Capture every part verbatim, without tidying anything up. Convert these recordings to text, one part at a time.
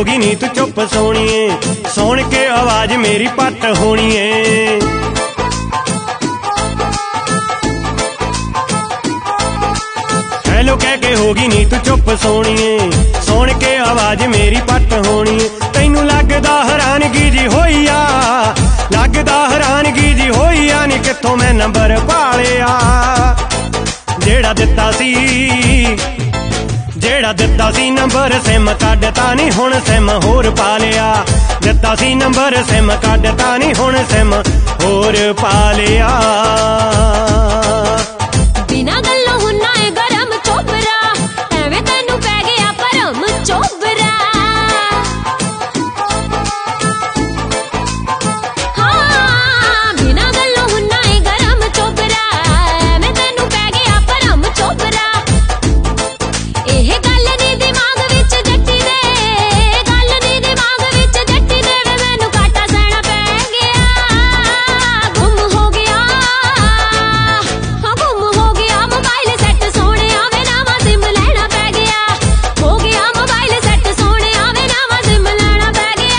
होगी नी तू चुप सोणीए, सुन के आवाज मेरी पट होनी है। हेलो कह के होगी नी तू चुप सोणीए, सुन के आवाज मेरी पट होनी है। तैनू लगदा हैरानगी जी होई आ, लगदा हैरानगी जी होई आ नी कित्थों मैं नंबर पालिया। जेड़ा दिता सी जेड़ा दिता सी नंबर सिम कड्डता नी हुण सिम होर पा लिया। दिता सी नंबर सिम कड्डता नी हुण सिम होर पा लिया। बिना गल्लों हुन्ना है गरम चोबरा, एवें तैनू पै गया परम चोबरा। हाँ बिना गल्लों हुन्ना है गरम चोबरा, एवें तैनू पै गया परम चोबरा। एह गल नी दिमाग विच जट्टी दे, गल नी दिमाग विच जट्टी दे, वे मैनू काटा सहना पै गया। गुम हो गया, हाँ गुम हो गया मोबाइल सेट सोने आवे नवां सिम लैना पै गया। हो गया मोबाइल सेट सोने आवे नवां सिम लैना पै गया।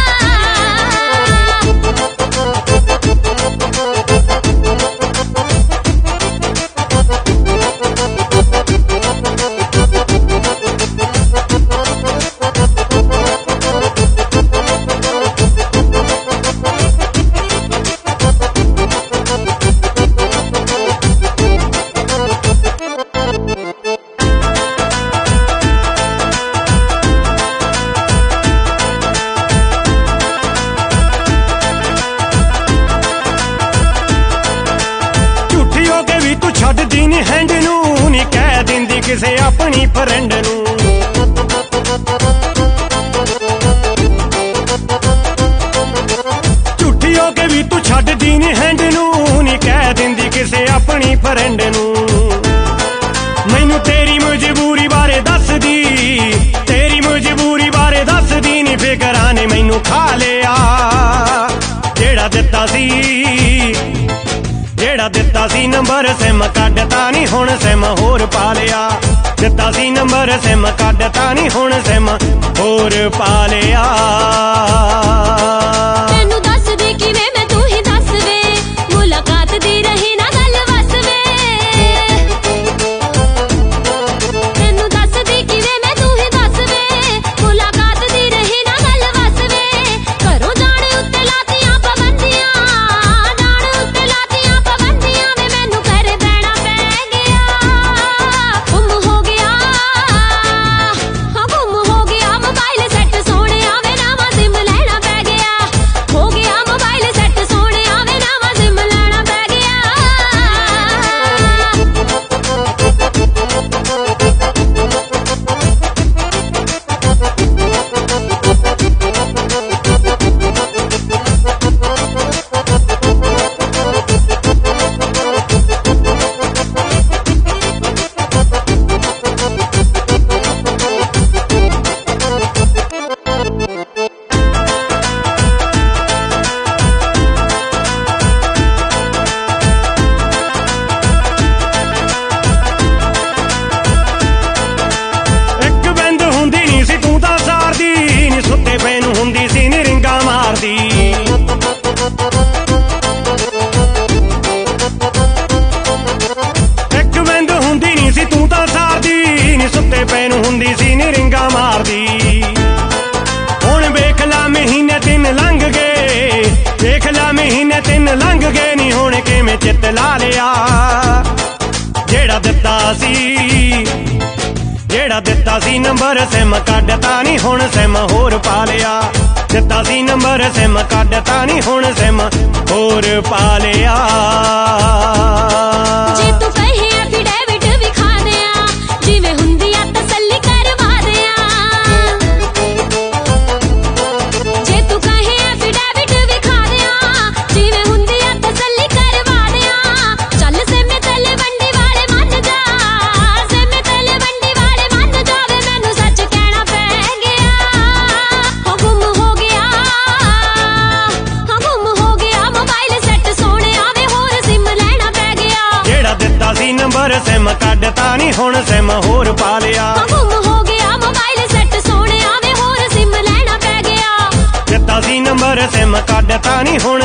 झूठी हो के भी तू छड्डदी नी हैंड नू, नी कह दिंदी किसे अपनी फ्रेंड नू। झूठी हो के भी तू छड्डदी नी हैंड नू, नी कह दिंदी किसे अपनी फ्रेंड नू। मैनू तेरी मजबूरी बारे दसदी, तेरी मजबूरी बारे दसदी नी, फिकरां ने मैनू खा लिया। जेड़ा दिता सी जेड़ा दिता सी नंबर सिम कड्डता नी हुण सिम होर पा लिया। दिता सी नंबर सिम कड्डता नी हुण सिम होर पा लिया। तैनू दस दे किवें मैं तू ही दस वे, मुलाकात दी रही ना गल वस वे। तैनू दस दे किवें मैं तू ही दस वे, मुलाकात दी रही ना गल वस वे। घरों जाने उत्ते लातियां पाबंदियां, जाने उत्ते लातियां पाबंदियां, वे मैनू घर बैणा पै गया। गुम हो गया, हाँ गुम हो गया मोबाइल सेट सोने आवे नवां सिम लैना पै गया। हो गया मोबाइल सेट सोने आवे नवां सिम लैना पै गया। एक बिंद हुंदी नी सी तू तां सारदी नी, सुत्ते पे नू हुंदी सी नी रिंगा मारदी। एक बिंद हुंदी नी सी तू तां सारदी नी, सुत्ते पे नू हुंदी सी नी रिंगा मारदी। हुण वेख ला महीने तिन लंघ गए, वेख ला महीने तिन लंघ गए नी, हुण किवें चित ला लिया। जेड़ा दिता सी जेड़ा दिता सी नंबर सिम कड्डता नी हुण सिम होर पा लिया। दिता सी नंबर सिम कड्डता नी हुण सिम होर पा लिया। जे तू कहे एफिडेविट विखा दियां, जिवें हुंदी आ तसल्ली करवा दियां। जे तू कहे एफिडेविट विखा दियां, जिवें हुंदी आ तसल्ली करवा दियां। चल सिम तले वंडी वाले मन जा, सिम तले वंडी वाले मन जा, वे मैनू सच कहना पै गया। हो गुम हो गया, हाँ गुम हो गया मोबाइल सेट सोने आवे होर सिम लैना पै गया। जेड़ा दिता सी नंबर सिम कड्डता नी हुण सिम होर पा लिया। हाँ गुम हो गया मोबाइल सेट सोने आवे होर सिम लैना ਨੀ ਹੁਣ